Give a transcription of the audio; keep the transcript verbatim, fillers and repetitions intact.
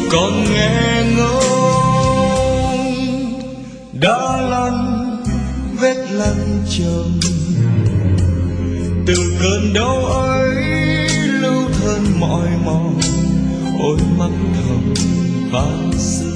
còn nghe ngóng đã lăn vết lăn chồng từng cơn đau ấy lưu thân mỏi mòn ôi mắt thầm vang.